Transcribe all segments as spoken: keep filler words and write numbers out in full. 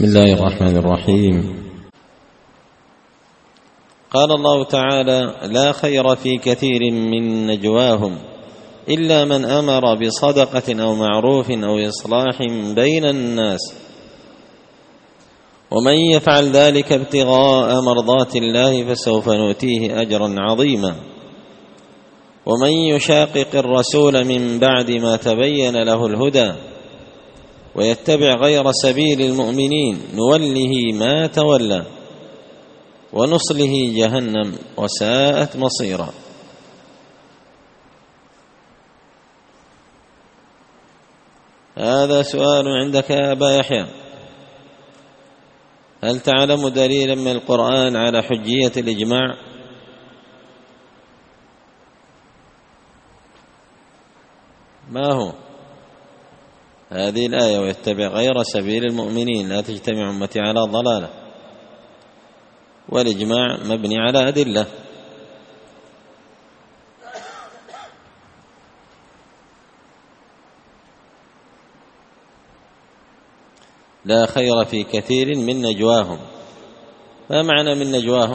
بسم الله الرحمن الرحيم. قال الله تعالى: لا خير في كثير من نجواهم إلا من أمر بصدقة أو معروف أو إصلاح بين الناس ومن يفعل ذلك ابتغاء مرضات الله فسوف نؤتيه أجرا عظيما ومن يشاقق الرسول من بعد ما تبين له الهدى ويتبع غير سبيل المؤمنين نوله ما تولى ونصله جهنم وساءت مصيرا. هذا سؤال عندك يا أبا يحيى: هل تعلم دليلا من القرآن على حجية الإجماع؟ ما هو؟ هذه الآية: ويتبع غير سبيل المؤمنين لا تجتمع أمتي على ضلالة، والإجماع مبني على أدلة. لا خير في كثير من نجواهم. ما معنى من نجواهم؟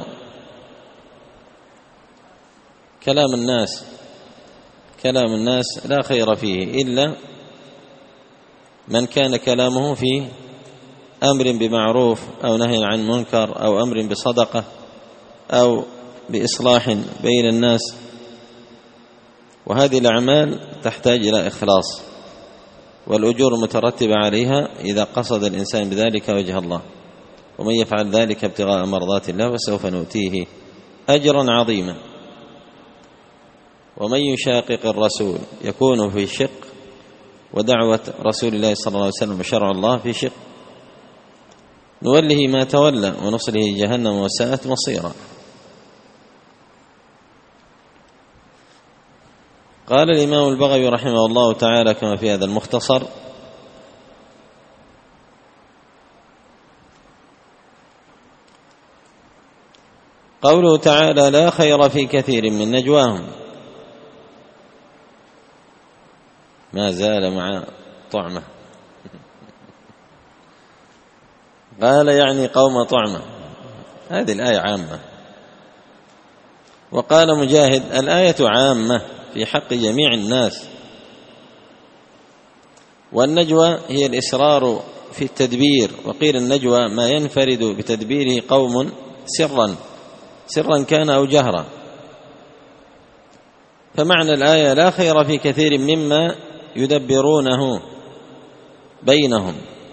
كلام الناس، كلام الناس لا خير فيه إلا من كان كلامه في أمر بمعروف أو نهي عن منكر أو أمر بصدقة أو بإصلاح بين الناس، وهذه الأعمال تحتاج إلى إخلاص، والأجور المترتبة عليها إذا قصد الإنسان بذلك وجه الله. ومن يفعل ذلك ابتغاء مرضات الله فسوف نؤتيه أجرا عظيما. ومن يشاقق الرسول يكون في شق، ودعوة رسول الله صلى الله عليه وسلم وشرع الله في شق، نوله ما تولى ونصله جهنم وساءت مصيرا. قال الإمام البغوي رحمه الله تعالى كما في هذا المختصر: قوله تعالى: لا خير في كثير من نجواهم، ما زال مع طعمة. قال يعني قوم طعمة. هذه الآية عامة. وقال مجاهد: الآية عامة في حق جميع الناس، والنجوى هي الإسرار في التدبير. وقيل النجوى ما ينفرد بتدبيره قوم سرا سرا كان أو جهرا. فمعنى الآية: لا خير في كثير مما يدبرونه بينهم،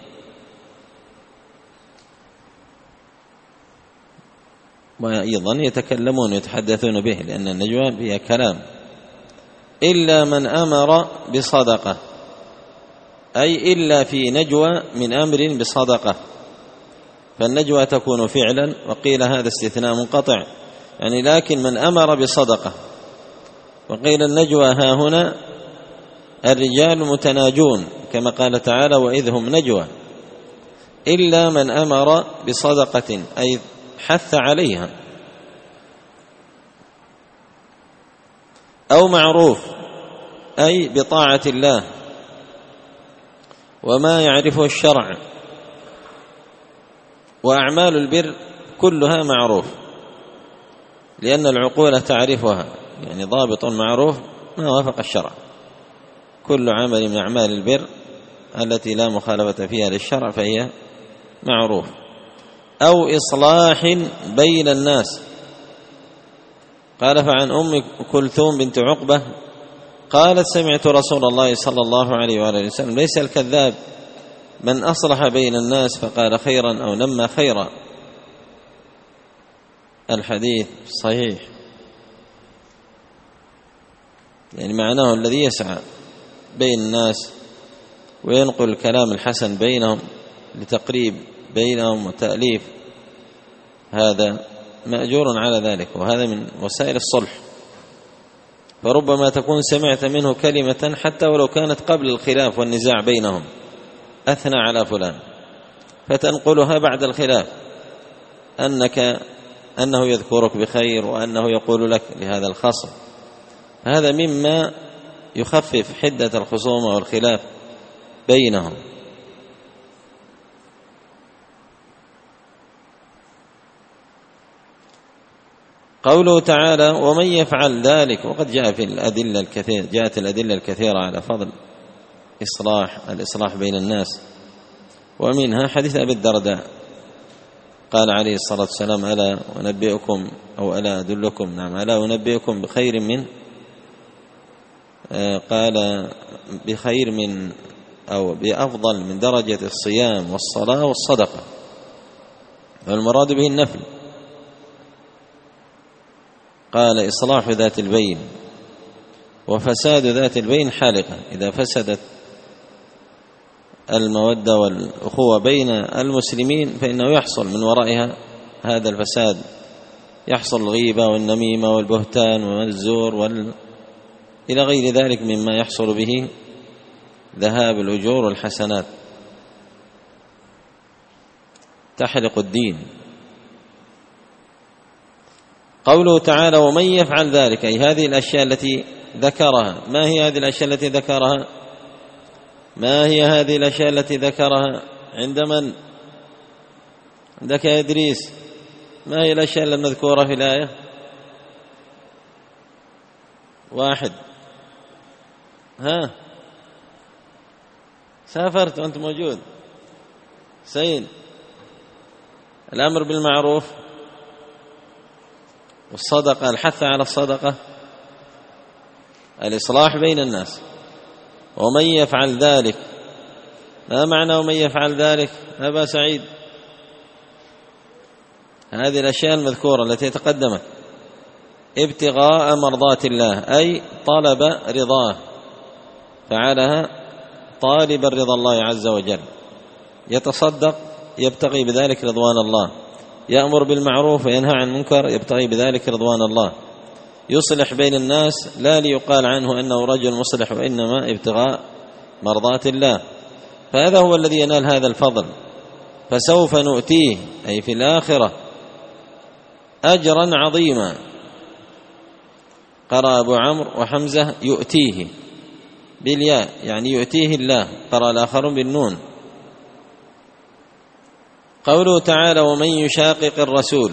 وأيضا يتكلمون ويتحدثون به، لأن النجوى فيها كلام. إلا من أمر بصدقة، أي إلا في نجوى من أمر بصدقة، فالنجوى تكون فعلا. وقيل هذا استثناء منقطع، يعني لكن من أمر بصدقة. وقيل النجوى ها هنا الرجال متناجون، كما قال تعالى: وإذ هم نجوى. إلا من أمر بصدقة، أي حث عليها، أو معروف، أي بطاعة الله وما يعرفه الشرع. وأعمال البر كلها معروف، لأن العقول تعرفها، يعني ضابط معروف ما وافق الشرع. كل عمل من أعمال البر التي لا مخالفة فيها للشرع فهي معروف. أو إصلاح بين الناس. قال: فعن أم كلثوم بنت عقبة قالت: سمعت رسول الله صلى الله عليه وآله وسلم: ليس الكذاب من أصلح بين الناس فقال خيرا أو نمى خيرا. الحديث صحيح، يعني معناه الذي يسعى بين الناس وينقل الكلام الحسن بينهم لتقريب بينهم وتأليف، هذا مأجور على ذلك، وهذا من وسائل الصلح. فربما تكون سمعت منه كلمة حتى ولو كانت قبل الخلاف والنزاع بينهم، أثنى على فلان، فتنقلها بعد الخلاف أنك أنه يذكرك بخير وأنه يقول لك لهذا الخصم. هذا مما يخفف حدة الخصومة والخلاف بينهم. قوله تعالى ومن يفعل ذلك، وقد جاء في الأدلة الكثير جاءت الأدلة الكثيرة على فضل إصلاح الإصلاح بين الناس، ومنها حديث أبي الدرداء قال عليه الصلاة والسلام ألا أنبئكم أو ألا أدلكم نعم ألا أنبئكم بخير من قال بخير من أو بأفضل من درجة الصيام والصلاة والصدقة، والمراد به النفل. قال إصلاح ذات البين وفساد ذات البين حالقة، إذا فسدت المودة والأخوة بين المسلمين فإنه يحصل من ورائها هذا الفساد، يحصل الغيبة والنميمة والبهتان والزور وال... إلى غير ذلك مما يحصل به ذهاب الأجور والحسنات، تحرق الدين. قوله تعالى ومن يفعل ذلك، أي هذه الأشياء التي ذكرها. ما هي هذه الأشياء التي ذكرها؟ ما هي هذه الأشياء التي ذكرها عند من؟ عندك يا إدريس، ما هي الأشياء المذكورة في الآية؟ واحد، ها سافرت وأنت موجود. سيد، الأمر بالمعروف والصدقة، الحث على الصدقة، الإصلاح بين الناس. ومن يفعل ذلك، ما معنى ومن يفعل ذلك أبا سعيد؟ هذه الأشياء المذكورة التي تقدمت ابتغاء مرضات الله، أي طلب رضاه، فعلها طالب رضا الله عز وجل، يتصدق يبتغي بذلك رضوان الله، يأمر بالمعروف وينهى عن المنكر يبتغي بذلك رضوان الله، يصلح بين الناس لا ليقال عنه أنه رجل مصلح وإنما ابتغاء مرضات الله، فهذا هو الذي ينال هذا الفضل. فسوف نؤتيه أي في الآخرة أجرا عظيما. قرأ أبو عمرو وحمزة يؤتيه بالياء يعني يؤتيه الله، قرأ الآخرون بالنون. قوله تعالى ومن يشاقق الرسول،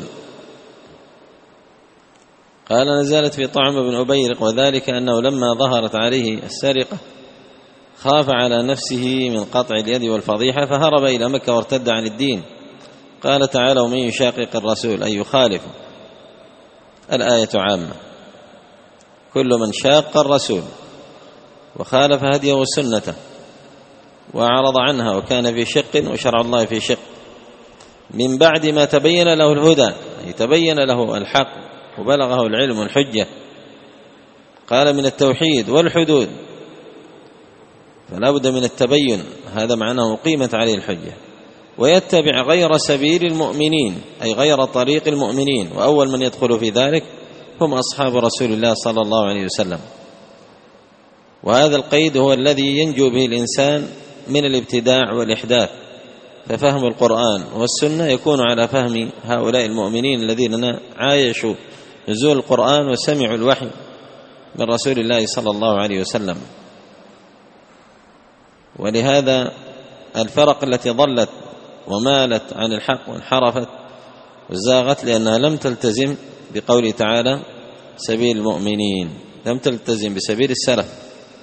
قال نزلت في طعم بن أبيرق، وذلك أنه لما ظهرت عليه السرقة خاف على نفسه من قطع اليد والفضيحة فهرب إلى مكة وارتد عن الدين. قال تعالى ومن يشاقق الرسول أي يخالف. الآية عامة، كل من شاق الرسول وخالف هديه وسنته وأعرض عنها وكان في شق وشرع الله في شق من بعد ما تبين له الهدى، أي تبين له الحق وبلغه العلم والحجة، قال من التوحيد والحدود، فلا بد من التبين، هذا معناه قيمت عليه الحجة، ويتبع غير سبيل المؤمنين أي غير طريق المؤمنين، وأول من يدخل في ذلك هم أصحاب رسول الله صلى الله عليه وسلم. وهذا القيد هو الذي ينجو به الإنسان من الابتداع والإحداث، ففهم القرآن والسنة يكون على فهم هؤلاء المؤمنين الذين عايشوا نزول القرآن وسمعوا الوحي من رسول الله صلى الله عليه وسلم. ولهذا الفرق التي ضلت ومالت عن الحق وانحرفت وزاغت لأنها لم تلتزم بقوله تعالى سبيل المؤمنين، لم تلتزم بسبيل السلف.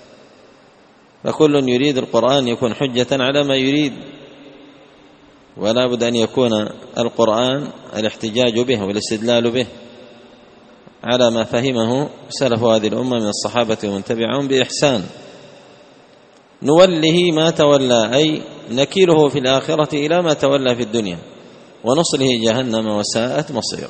فكل يريد القرآن يكون حجة على ما يريد، ولا بد أن يكون القرآن الاحتجاج به والاستدلال به على ما فهمه سلف هذه الأمة من الصحابة ومن تبعهم بإحسان. نوله ما تولى أي نكيله في الآخرة إلى ما تولى في الدنيا، ونصله جهنم وساءت مصيرا.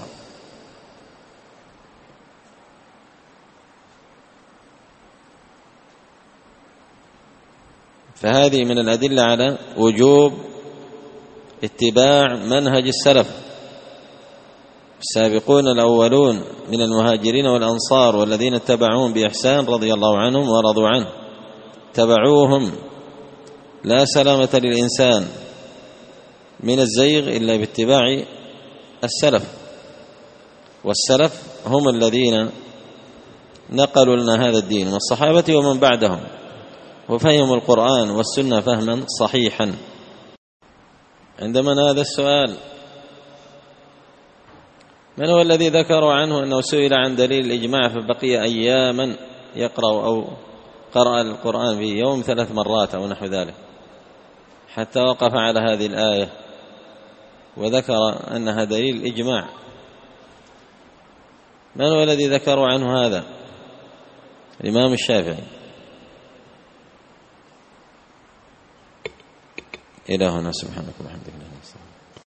فهذه من الأدلة على وجوب اتباع منهج السلف السابقون الأولون من المهاجرين والأنصار والذين اتبعوهم بإحسان رضي الله عنهم ورضوا عنه، تبعوهم. لا سلامة للإنسان من الزيغ إلا باتباع السلف، والسلف هم الذين نقلوا لنا هذا الدين من الصحابة ومن بعدهم، وفهموا القرآن والسنة فهما صحيحا. عندما هذا السؤال من هو الذي ذكروا عنه أنه سئل عن دليل الإجماع فبقي أياما يقرأ أو قرأ القرآن في يوم ثلاث مرات أو نحو ذلك حتى وقف على هذه الآية وذكر أنها دليل الإجماع؟ من هو الذي ذكروا عنه هذا؟ الإمام الشافعي. إلهنا سبحانك وبحمدك.